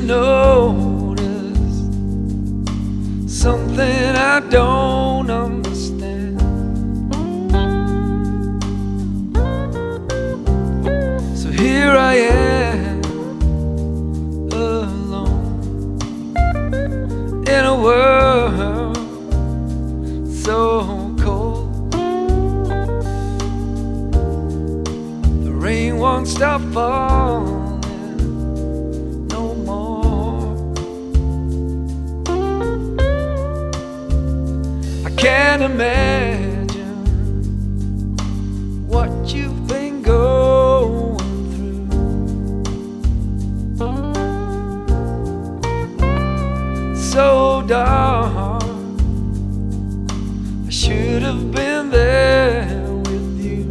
noticed something I don't understand. So here I am, alone in a world so cold. The rain won't stop falling no more. I can't imagine what you've been going through. So dark, I should have been there with you.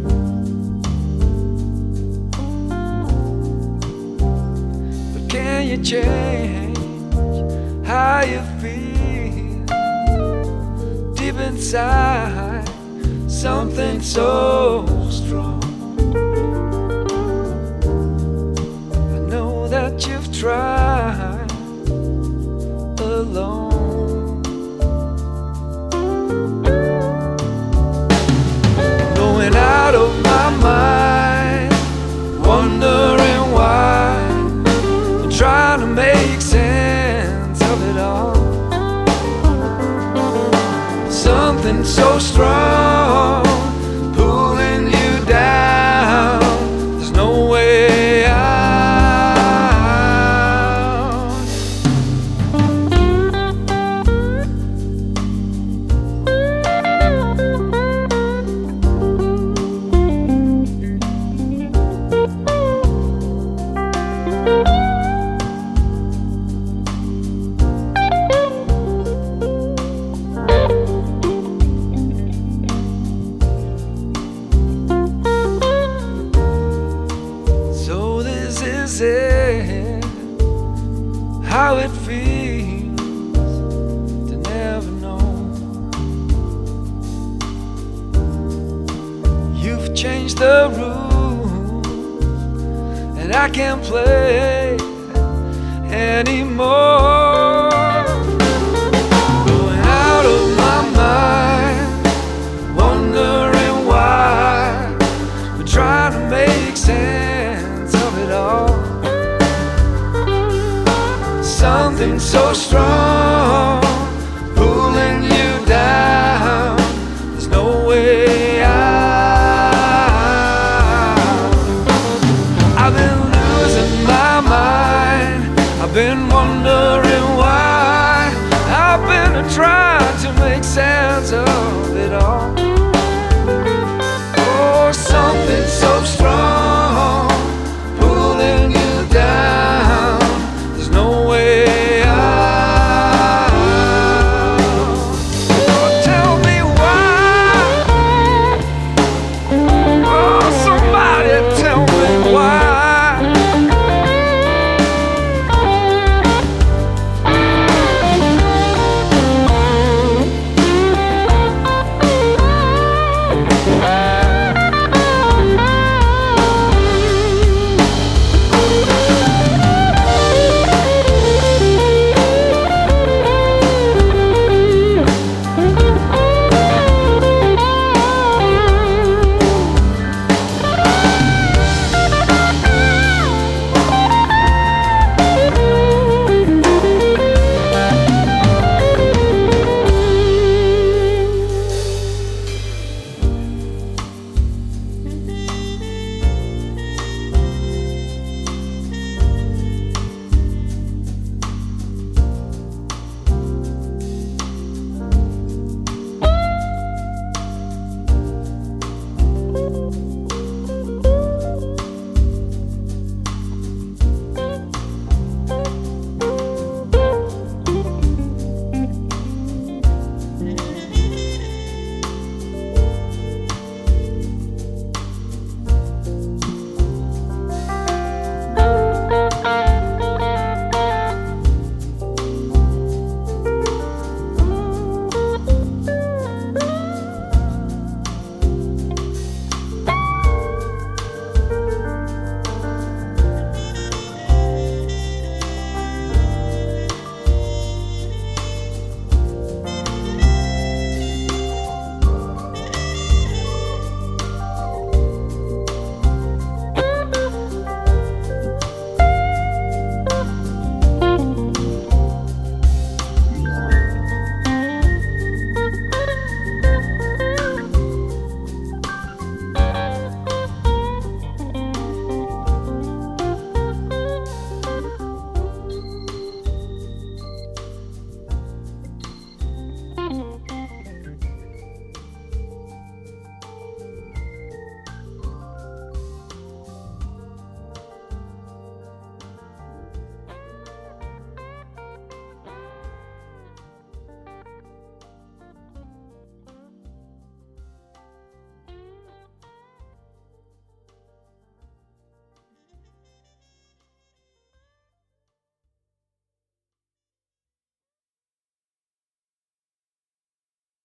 But can you change how you feel deep inside? Something so strong. I know that you've tried alone. Out of my mind, wondering why, I'm trying to make sense of it all. Something so strong pulling you down. There's no way out. Is it how it feels to never know? You've changed the rules and I can't play anymore.